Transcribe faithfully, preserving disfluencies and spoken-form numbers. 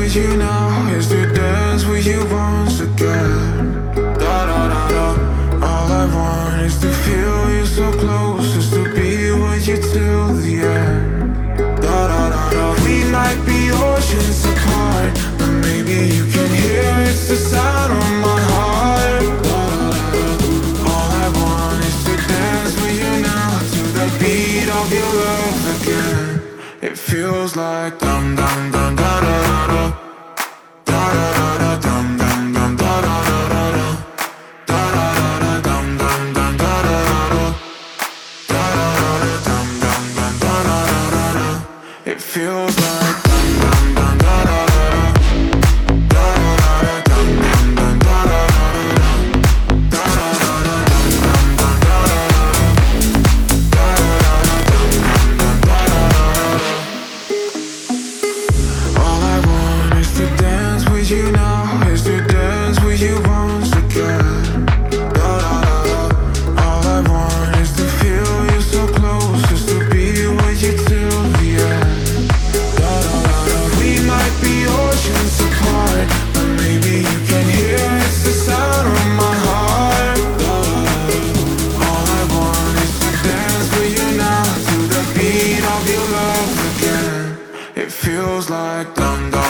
with you now is to dance with you once again. Da da da da. All I want is to feel you so close, just to be with you till the end. Da da da da. We might be oceans apart, but maybe you can hear it's the sound of my heart. Da da da da. All I want is to dance with you now to the beat of your love again. It feels like dum dum dum da da da da. Da da da da dum dum dum da da da da da. Da da da da dum dum dum da da da da. Da da da da dum dum dum da da da da. It feels like dum dum dum da da da da. Da da da da dum dum dum da da da da. Da da da da dum dum dum da da da da. Da da da da dum dum dum da da da da. All I want is to dance with you now, is to dance with you once again. Da da da da. All I want is to feel you so close, just to be with you till the end. Da da da da. We might be oceans apart, but maybe you can hear it's the sound of my heart. Da da da da. All I want is to dance with you now to the beat of your love again. It feels like dum dum.